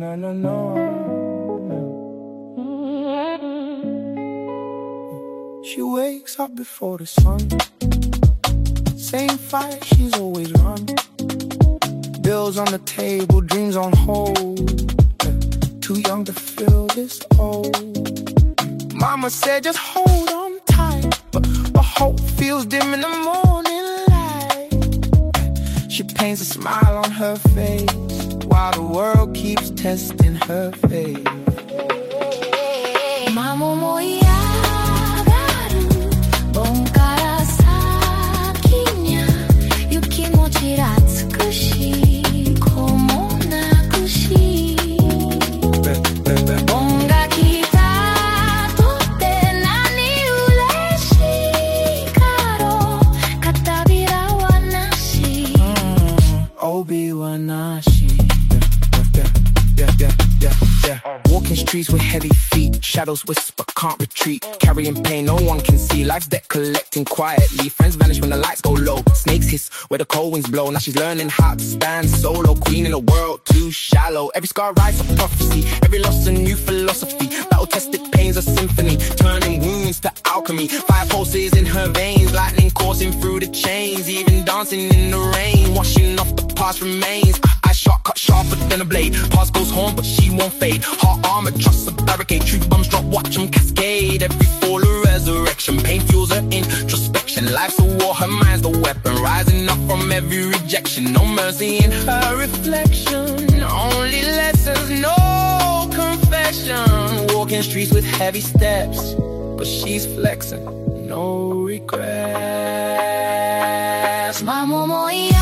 no, no, no. She wakes up before the sun. Same fight she's always run. Bills on the table, dreams on hold. Too young to feel this old. Mama said just hold on tight, but hope feels dim in the morning light. She paints a smile on her face while the world keeps testing her faith. Mamaも嫌がるボンから先にゃ雪もちらつくし子もなくしボンが来たとって何嬉しいかろ片びらはなし帯はなしWalking streets with heavy feet, shadows whisper, can't retreat. Carrying pain, no one can see. Life's debt collecting quietly. Friends vanish when the lights go low. Snakes hiss where the cold winds blow. Now she's learning how to stand solo. Queen in a world too shallow. Every scar writes a prophecy. Every loss a new philosophy. Battle-tested pains a symphony. Turning wounds to alchemy. Fire pulses in her veins. Lightning coursing through the chains. Even dancing in the rain. Washing off the past remains. Eyes sharp, cut sharper than a blade. Past goes home, but she won't fade. Heart armored, trust a barricade. Truth bombs drop, watch them cascade. Every fall a resurrection. Pain fuels her introspection. Life's a war, her mind's the weapon. Rising up from every rejection. No mercy in her reflection. Only lessons, no confession. Walking streets with heavy steps, but she's flexing. No regrets. ママも嫌